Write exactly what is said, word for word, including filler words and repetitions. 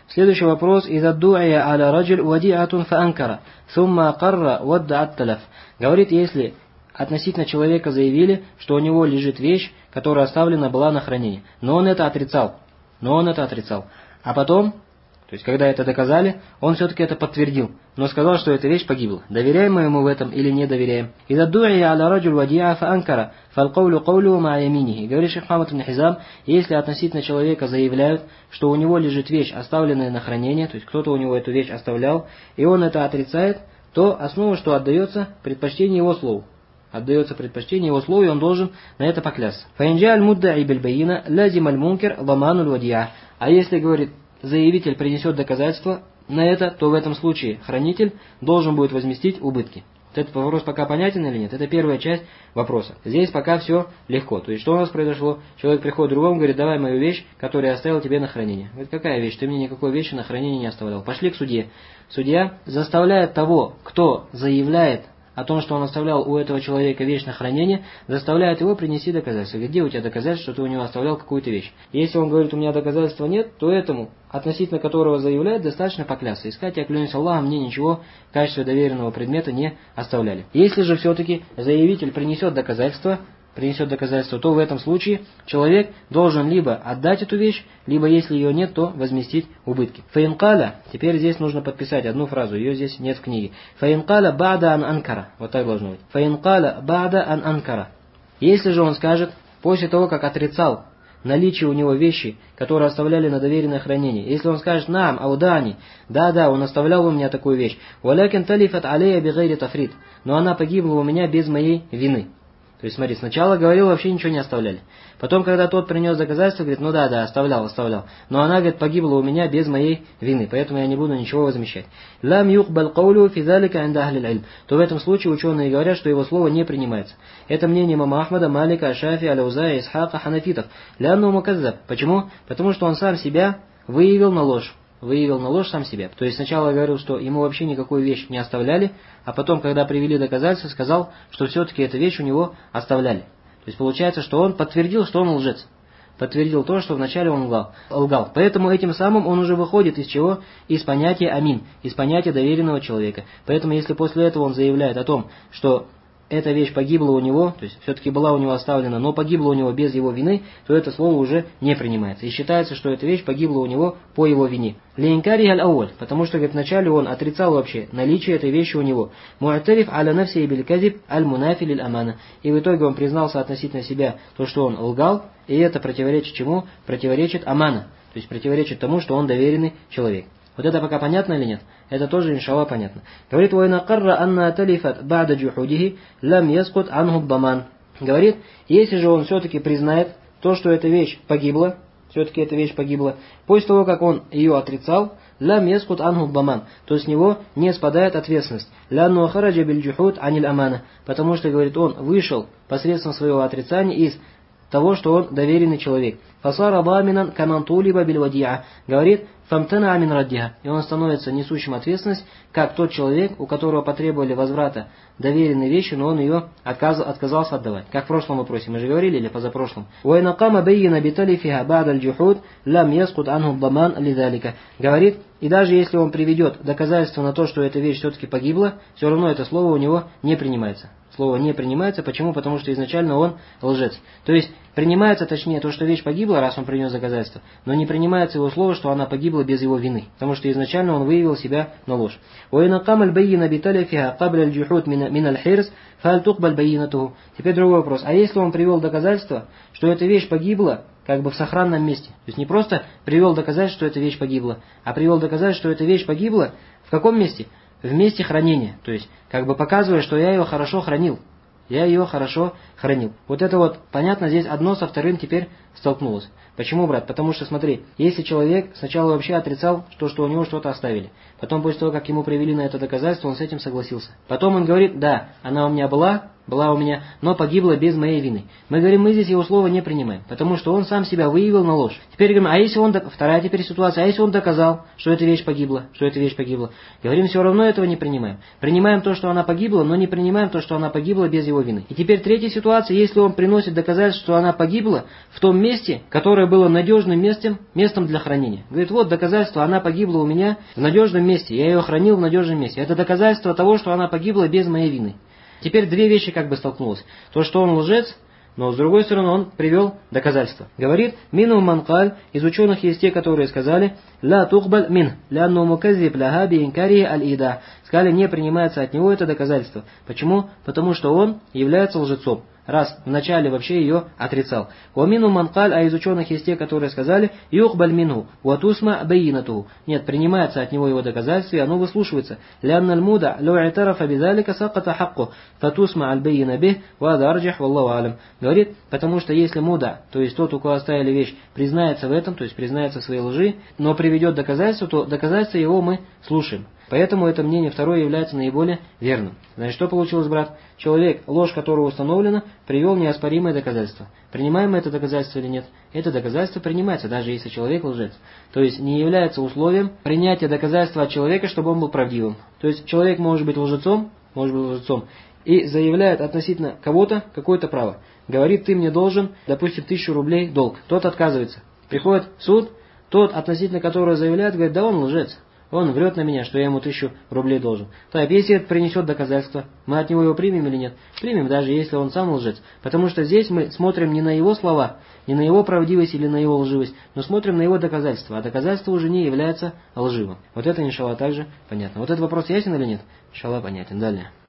Следующий вопрос. «Иза ду'ия аля раджуль вади'атун фаанкара, сумма карра вадда атталаф». Говорит, если относительно человека заявили, что у него лежит вещь, которая оставлена была на хранение, но он это отрицал, но он это отрицал. А потом, то есть когда это доказали, он все-таки это подтвердил, но сказал, что эта вещь погибла. Доверяем мы ему в этом или не доверяем? «Иза ду'ия аля раджуль вади'a фаанкара, фалкаулю каулю ма яминихи». Говорит шейх Мухаммад ибн Хизам, если относительно человека заявляют, что у него лежит вещь, оставленная на хранение, то есть кто-то у него эту вещь оставлял, и он это отрицает, то основа, что отдается предпочтение его слову. Отдается предпочтение его слову, и он должен на это поклясться. «Фаинджа аль-муддаи биль-байина лазим аль-мункер ламануль вади'a». А если, говорит, заявитель принесет доказательства на это, то в этом случае хранитель должен будет возместить убытки. Вот этот вопрос пока понятен или нет? Это первая часть вопроса. Здесь пока все легко. То есть что у нас произошло? Человек приходит к другому, говорит: давай мою вещь, которую я оставил тебе на хранение. Говорит: какая вещь? Ты мне никакой вещи на хранение не оставлял. Пошли к судье. Судья заставляет того, кто заявляет о том, что он оставлял у этого человека вещь на хранение, заставляет его принести доказательства. Говорит: где у тебя доказательства, что ты у него оставлял какую-то вещь? Если он говорит: у меня доказательства нет, то этому, относительно которого заявляет, достаточно поклясться. Искать, я клянусь Аллахом, мне ничего в качестве доверенного предмета не оставляли. Если же все-таки заявитель принесет доказательства, принесет доказательства, то в этом случае человек должен либо отдать эту вещь, либо, если ее нет, то возместить убытки. Фаинкаля, теперь здесь нужно подписать одну фразу, ее здесь нет в книге. Фаинкаля бада ан анкара, вот так должно быть. Фаинкаля бада ан анкара. Если же он скажет, после того, как отрицал наличие у него вещи, которые оставляли на доверенное хранение, если он скажет: нам, аудани, да-да, он оставлял у меня такую вещь, валякин талифат алея бигайри тафрид, но она погибла у меня без моей вины. То есть, смотри, сначала говорил, вообще ничего не оставляли. Потом, когда тот принес доказательства, говорит: ну да, да, оставлял, оставлял. Но она, говорит, погибла у меня без моей вины, поэтому я не буду ничего возмещать. Лам юкбал каулю фи залика инда ахлил илм. То в этом случае ученые говорят, что его слово не принимается. Это мнение имама Ахмада, Малика, Шафи, Аляузая, Исхака, Ханафитов. Лянну муказзаб. Почему? Потому что он сам себя выявил на ложь. Выявил на ложь сам себя. То есть сначала говорил, что ему вообще никакую вещь не оставляли, а потом, когда привели доказательства, сказал, что все-таки эту вещь у него оставляли. То есть получается, что он подтвердил, что он лжец. Подтвердил то, что вначале он лгал. лгал. Поэтому этим самым он уже выходит из чего? Из понятия амин, из понятия доверенного человека. Поэтому если после этого он заявляет о том, что эта вещь погибла у него, то есть все-таки была у него оставлена, но погибла у него без его вины, то это слово уже не принимается. И считается, что эта вещь погибла у него по его вине. Лейнкари аль-ауаль, потому что, говорит, вначале он отрицал вообще наличие этой вещи у него. Му'тариф аля нафси биль казиб аль-мунафи лиль амана. И в итоге он признался относительно себя то, что он лгал, и это противоречит чему? Противоречит амана, то есть противоречит тому, что он доверенный человек. Вот это пока понятно или нет? Это тоже, иншаллах, понятно. Говорит: «Вайна карра анна талифат ба'да джухудихи лам яскут анху баман». Говорит, если же он все-таки признает то, что эта вещь погибла, все-таки эта вещь погибла, после того, как он ее отрицал, лам яскут анху баман, то с него не спадает ответственность. Лянну хараджа биль джухуд аниль амана, потому что, говорит, он вышел посредством своего отрицания из того, что он доверенный человек. Фасара даминан камантулиба биль вадиа. Говорит: фамтана амин раддиха. И он становится несущим ответственность, как тот человек, у которого потребовали возврата доверенной вещи, но он ее отказ, отказался отдавать. Как в прошлом вопросе, мы же говорили, или позапрошлом. Уайнакама бейна биталифиха ба'даль джухуд лам яскут анху баман лидалика. Говорит, и даже если он приведет доказательство на то, что эта вещь все-таки погибла, все равно это слово у него не принимается. Слово не принимается. Почему? Потому что изначально он лжец. То есть принимается, точнее, то, что вещь погибла, раз он принес доказательство, но не принимается его слово, что она погибла без его вины, потому что изначально он выявил себя на ложь. Теперь другой вопрос. А если он привел доказательство, что эта вещь погибла как бы в сохранном месте, то есть не просто привел доказательство, что эта вещь погибла, а привел доказательство, что эта вещь погибла в каком месте? В месте хранения. То есть как бы показывая, что я ее хорошо хранил. Я ее хорошо хранил. Вот это вот, понятно, здесь одно со вторым теперь столкнулось. Почему, брат? Потому что, смотри, если человек сначала вообще отрицал то, что у него что-то оставили, потом после того, как ему привели на это доказательство, он с этим согласился. Потом он говорит: да, она у меня была, была у меня, но погибла без моей вины. Мы говорим, мы здесь его слова не принимаем, потому что он сам себя выявил на ложь. Теперь говорим, а если он, вторая теперь ситуация, а если он доказал, что эта вещь погибла, что эта вещь погибла? Говорим, все равно этого не принимаем. Принимаем то, что она погибла, но не принимаем то, что она погибла без его вины. И теперь третья ситуация, если он приносит доказательство, что она погибла в том месте, которое было надежным местом, местом для хранения. Говорит, вот доказательство, она погибла у меня в надежном месте, я ее хранил в надежном месте. Это доказательство того, что она погибла без моей вины. Теперь две вещи как бы столкнулось. То, что он лжец, но с другой стороны он привел доказательства. Говорит, мину манкаль, из ученых есть те, которые сказали, ла тухбаль мин, лянну муказзиб ляха би инкари аль-ида. Сказали, не принимается от него это доказательство. Почему? Потому что он является лжецом. Раз вначале вообще ее отрицал. Уамину манкаль, а из ученых есть те, которые сказали, юхбаль мину, ватусма бейнатуху. Нет, принимается от него его доказательство, и оно выслушивается. Лянналь муда, ло айтарафа бидалика саката хакку, фатусма аль бейна бих, вада арджих, валлаху алям. Говорит, потому что если муда, то есть тот, у кого оставили вещь, признается в этом, то есть признается в своей лжи, но приведет доказательство, то доказательство его мы слушаем. Поэтому это мнение второе является наиболее верным. Значит, что получилось, брат? Человек, ложь которого установлена, привел неоспоримое доказательство. Принимаем мы это доказательство или нет? Это доказательство принимается, даже если человек лжец. То есть не является условием принятия доказательства от человека, чтобы он был правдивым. То есть человек может быть лжецом, может быть лжецом, и заявляет относительно кого-то какое-то право. Говорит, ты мне должен, допустим, тысячу рублей долг. Тот отказывается. Приходит в суд, тот, относительно которого заявляет, говорит, да он лжец. Он врет на меня, что я ему тысячу рублей должен. Так, если это принесет доказательство, мы от него его примем или нет? Примем, даже если он сам лжец. Потому что здесь мы смотрим не на его слова, не на его правдивость или на его лживость, но смотрим на его доказательства. А доказательство уже не является лживым. Вот это, иншаллах, также понятно. Вот этот вопрос ясен или нет? Иншаллах, понятен. Далее.